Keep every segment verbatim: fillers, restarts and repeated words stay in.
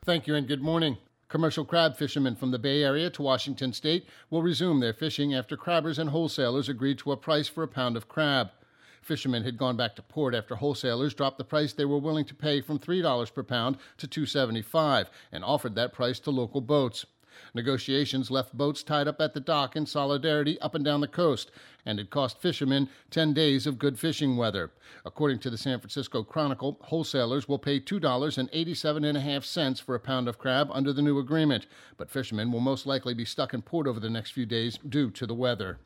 Thank you and good morning. Commercial crab fishermen from the Bay Area to Washington State will resume their fishing after crabbers and wholesalers agreed to a price for a pound of crab. Fishermen had gone back to port after wholesalers dropped the price they were willing to pay from three dollars per pound to two dollars and seventy-five cents and offered that price to local boats. Negotiations left boats tied up at the dock in solidarity up and down the coast, and it cost fishermen ten days of good fishing weather. According to the San Francisco Chronicle, wholesalers will pay two dollars and eighty-seven and a half cents for a pound of crab under the new agreement, but fishermen will most likely be stuck in port over the next few days due to the weather.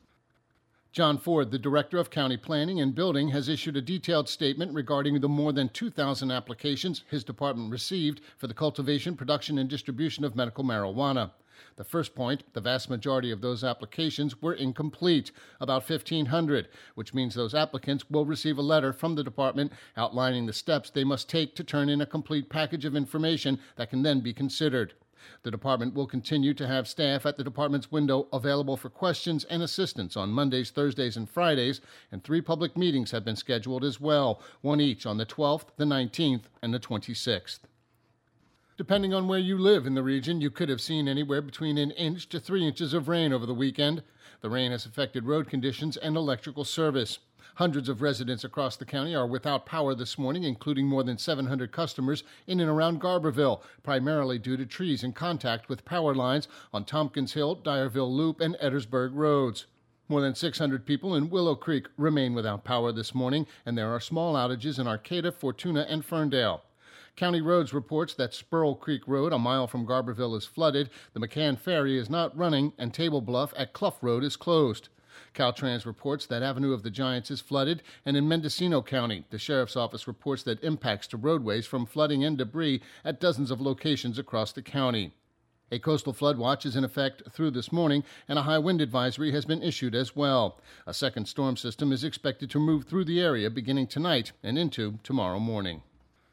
John Ford, the Director of County Planning and Building, has issued a detailed statement regarding the more than two thousand applications his department received for the cultivation, production, and distribution of medical marijuana. The first point, the vast majority of those applications were incomplete, about fifteen hundred, which means those applicants will receive a letter from the department outlining the steps they must take to turn in a complete package of information that can then be considered. The department will continue to have staff at the department's window available for questions and assistance on Mondays, Thursdays, and Fridays, and three public meetings have been scheduled as well, one each on the twelfth, the nineteenth, and the twenty-sixth. Depending on where you live in the region, you could have seen anywhere between an inch to three inches of rain over the weekend. The rain has affected road conditions and electrical service. Hundreds of residents across the county are without power this morning, including more than seven hundred customers in and around Garberville, primarily due to trees in contact with power lines on Tompkins Hill, Dyerville Loop, and Ettersburg roads. More than six hundred people in Willow Creek remain without power this morning, and there are small outages in Arcata, Fortuna, and Ferndale. County Roads reports that Spurl Creek Road, a mile from Garberville, is flooded, the McCann Ferry is not running, and Table Bluff at Clough Road is closed. Caltrans reports that Avenue of the Giants is flooded, and in Mendocino County, the Sheriff's Office reports that impacts to roadways from flooding and debris at dozens of locations across the county. A coastal flood watch is in effect through this morning, and a high wind advisory has been issued as well. A second storm system is expected to move through the area beginning tonight and into tomorrow morning.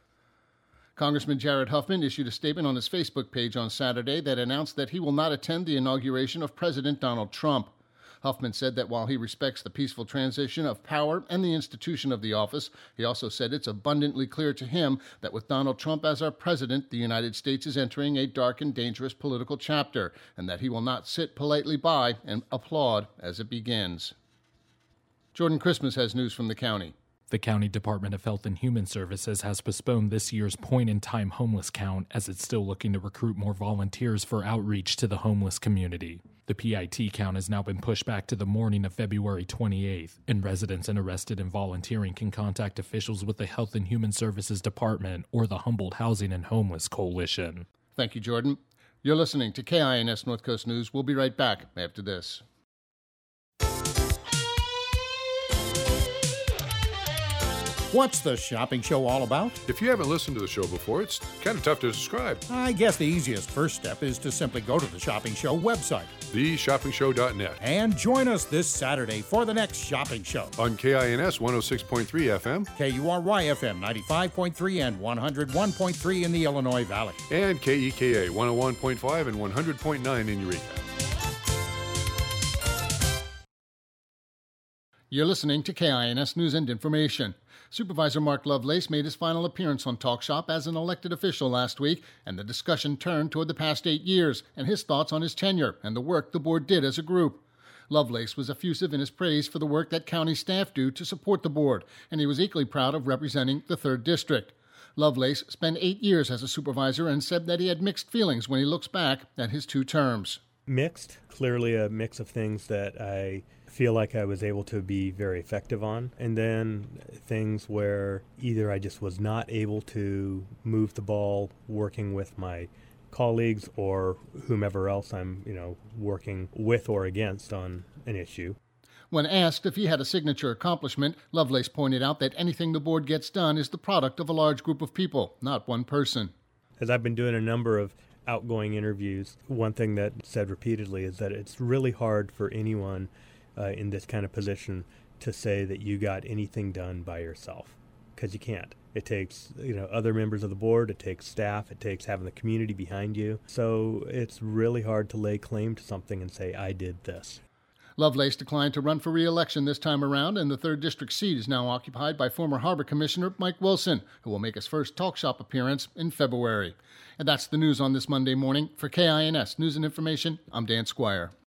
Congressman Jared Huffman issued a statement on his Facebook page on Saturday that announced that he will not attend the inauguration of President Donald Trump. Huffman said that while he respects the peaceful transition of power and the institution of the office, he also said it's abundantly clear to him that with Donald Trump as our president, the United States is entering a dark and dangerous political chapter, and that he will not sit politely by and applaud as it begins. Jordan Christmas has news from the county. The County Department of Health and Human Services has postponed this year's point-in-time homeless count as it's still looking to recruit more volunteers for outreach to the homeless community. The P I T count has now been pushed back to the morning of February twenty-eighth, and residents interested in volunteering can contact officials with the Health and Human Services Department or the Humboldt Housing and Homeless Coalition. Thank you, Jordan. You're listening to K I N S North Coast News. We'll be right back after this. What's the shopping show all about? If you haven't listened to the show before, it's kind of tough to describe. I guess the easiest first step is to simply go to the Shopping Show website, the shopping show dot net, and join us this Saturday for the next shopping show. On K I N S one oh six point three F M, K U R Y F M ninety-five point three and one oh one point three in the Illinois Valley, and K E K A one oh one point five and one hundred point nine in Eureka. You're listening to K I N S News and Information. Supervisor Mark Lovelace made his final appearance on Talk Shop as an elected official last week, and the discussion turned toward the past eight years and his thoughts on his tenure and the work the board did as a group. Lovelace was effusive in his praise for the work that county staff do to support the board, and he was equally proud of representing the third District. Lovelace spent eight years as a supervisor and said that he had mixed feelings when he looks back at his two terms. Mixed, clearly a mix of things that I feel like I was able to be very effective on, and then things where either I just was not able to move the ball working with my colleagues or whomever else I'm, you know, working with or against on an issue. When asked if he had a signature accomplishment, Lovelace pointed out that anything the board gets done is the product of a large group of people, not one person. As I've been doing a number of outgoing interviews, one thing that said repeatedly is that it's really hard for anyone uh, in this kind of position to say that you got anything done by yourself, because you can't. It takes, you know, other members of the board, it takes staff, it takes having the community behind you. So it's really hard to lay claim to something and say, I did this. Lovelace declined to run for re-election this time around, and the third District seat is now occupied by former Harbor Commissioner Mike Wilson, who will make his first talk shop appearance in February. And that's the news on this Monday morning. For K I N S News and Information, I'm Dan Squire.